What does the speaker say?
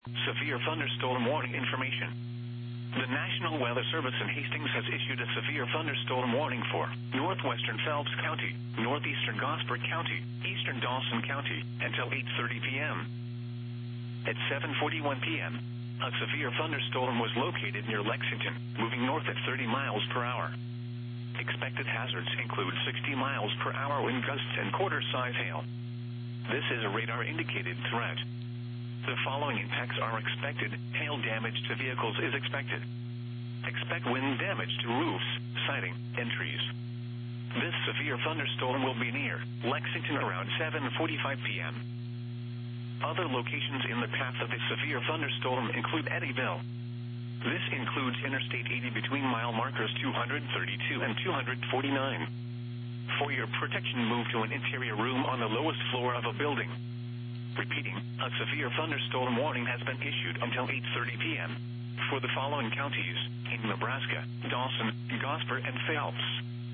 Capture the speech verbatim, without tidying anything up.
Severe thunderstorm warning information. The National Weather Service in Hastings has issued a severe thunderstorm warning for northwestern Phelps County, northeastern Gosford County, eastern Dawson County, until eight thirty p.m. At seven forty-one p.m., a severe thunderstorm was located near Lexington, moving north at thirty miles per hour. Expected hazards include sixty miles per hour wind gusts and quarter-size hail. This is a radar-indicated threat. The following impacts are expected. Hail damage to vehicles is expected. Expect wind damage to roofs, siding, and trees. This severe thunderstorm will be near Lexington around seven forty-five p.m. Other locations in the path of the severe thunderstorm include Eddyville. This includes Interstate eighty between mile markers two thirty-two and two forty-nine. For your protection, move to an interior room on the lowest floor of a building. Repeating, a severe thunderstorm warning has been issued until eight thirty p.m. for the following counties in Nebraska: Dawson, Gosford, and Phelps.